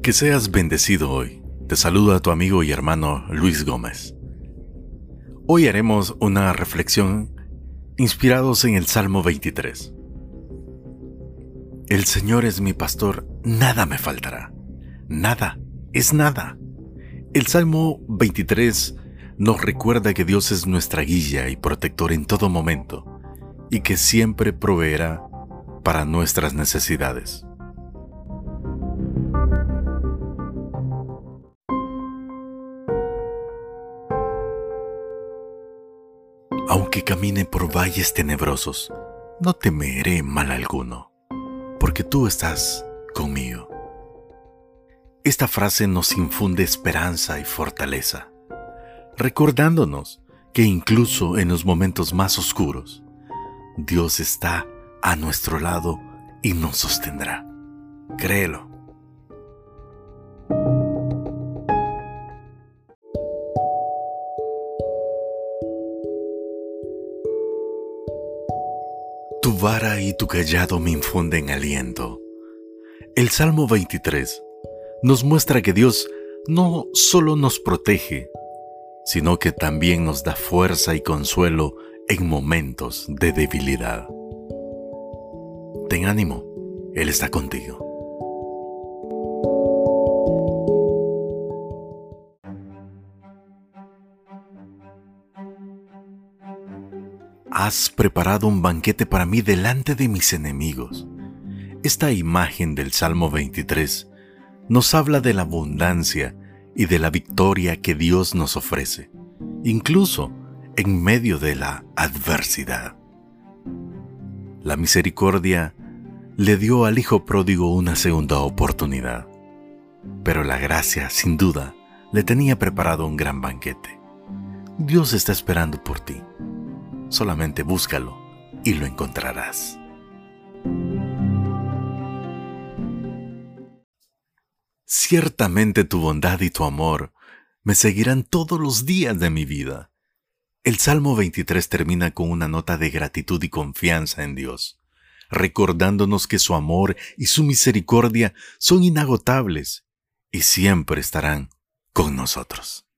Que seas bendecido hoy. Te saluda tu amigo y hermano Luis Gómez. Hoy haremos una reflexión inspirados en el Salmo 23. El Señor es mi pastor, nada me faltará. Nada, es nada. El Salmo 23 nos recuerda que Dios es nuestra guía y protector en todo momento y que siempre proveerá para nuestras necesidades. Aunque camine por valles tenebrosos, no temeré mal alguno, porque tú estás conmigo. Esta frase nos infunde esperanza y fortaleza, recordándonos que incluso en los momentos más oscuros, Dios está a nuestro lado y nos sostendrá. Créelo. Tu vara y tu cayado me infunden aliento. El Salmo 23 nos muestra que Dios no solo nos protege, sino que también nos da fuerza y consuelo en momentos de debilidad. Ten ánimo, Él está contigo. Has preparado un banquete para mí delante de mis enemigos. Esta imagen del Salmo 23 nos habla de la abundancia y de la victoria que Dios nos ofrece, incluso en medio de la adversidad. La misericordia le dio al hijo pródigo una segunda oportunidad, pero la gracia, sin duda, le tenía preparado un gran banquete. Dios está esperando por ti. Solamente búscalo y lo encontrarás. Ciertamente tu bondad y tu amor me seguirán todos los días de mi vida. El Salmo 23 termina con una nota de gratitud y confianza en Dios, recordándonos que su amor y su misericordia son inagotables y siempre estarán con nosotros.